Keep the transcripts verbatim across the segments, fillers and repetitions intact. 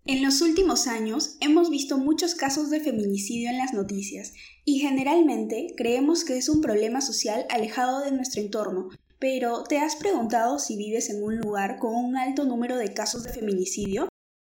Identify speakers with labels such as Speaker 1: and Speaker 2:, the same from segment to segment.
Speaker 1: En los últimos años hemos visto muchos casos de feminicidio en las noticias y generalmente creemos que es un problema social alejado de nuestro entorno, pero ¿te has preguntado si vives en un lugar con un alto número de casos de feminicidio?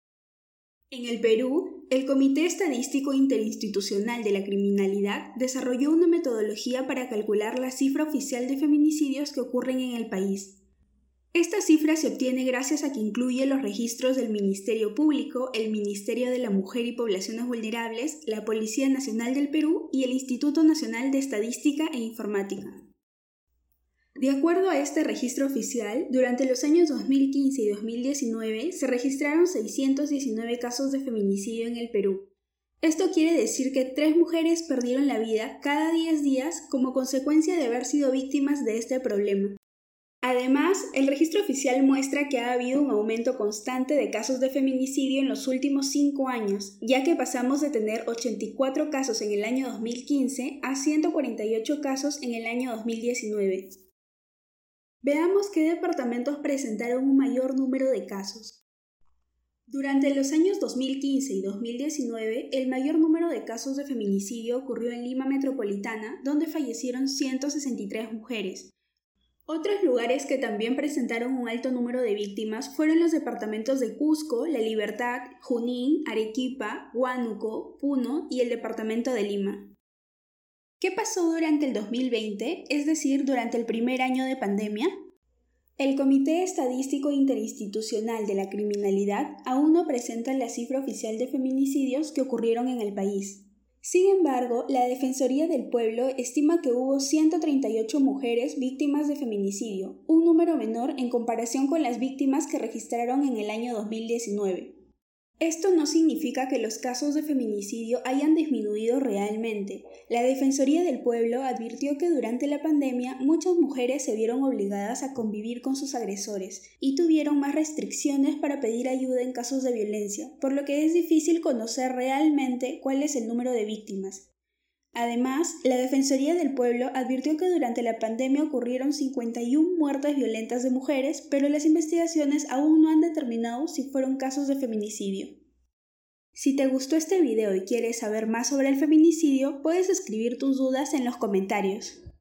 Speaker 1: En el Perú, el Comité Estadístico Interinstitucional de la Criminalidad desarrolló una metodología para calcular la cifra oficial de feminicidios que ocurren en el país. Esta cifra se obtiene gracias a que incluye los registros del Ministerio Público, el Ministerio de la Mujer y Poblaciones Vulnerables, la Policía Nacional del Perú y el Instituto Nacional de Estadística e Informática. De acuerdo a este registro oficial, durante los años dos mil quince y dos mil diecinueve se registraron seiscientos diecinueve casos de feminicidio en el Perú. Esto quiere decir que tres mujeres perdieron la vida cada diez días como consecuencia de haber sido víctimas de este problema. Además, el registro oficial muestra que ha habido un aumento constante de casos de feminicidio en los últimos cinco años, ya que pasamos de tener ochenta y cuatro casos en el año dos mil quince a ciento cuarenta y ocho casos en el año dos mil diecinueve. Veamos qué departamentos presentaron un mayor número de casos. Durante los años dos mil quince y dos mil diecinueve, el mayor número de casos de feminicidio ocurrió en Lima Metropolitana, donde fallecieron ciento sesenta y tres mujeres. Otros lugares que también presentaron un alto número de víctimas fueron los departamentos de Cusco, La Libertad, Junín, Arequipa, Huánuco, Puno y el departamento de Lima. ¿Qué pasó durante el dos mil veinte, es decir, durante el primer año de pandemia? El Comité Estadístico Interinstitucional de la Criminalidad aún no presenta la cifra oficial de feminicidios que ocurrieron en el país. Sin embargo, la Defensoría del Pueblo estima que hubo ciento treinta y ocho mujeres víctimas de feminicidio, un número menor en comparación con las víctimas que registraron en el año dos mil diecinueve. Esto no significa que los casos de feminicidio hayan disminuido realmente. La Defensoría del Pueblo advirtió que durante la pandemia muchas mujeres se vieron obligadas a convivir con sus agresores y tuvieron más restricciones para pedir ayuda en casos de violencia, por lo que es difícil conocer realmente cuál es el número de víctimas. Además, la Defensoría del Pueblo advirtió que durante la pandemia ocurrieron cincuenta y una muertes violentas de mujeres, pero las investigaciones aún no han determinado si fueron casos de feminicidio. Si te gustó este video y quieres saber más sobre el feminicidio, puedes escribir tus dudas en los comentarios.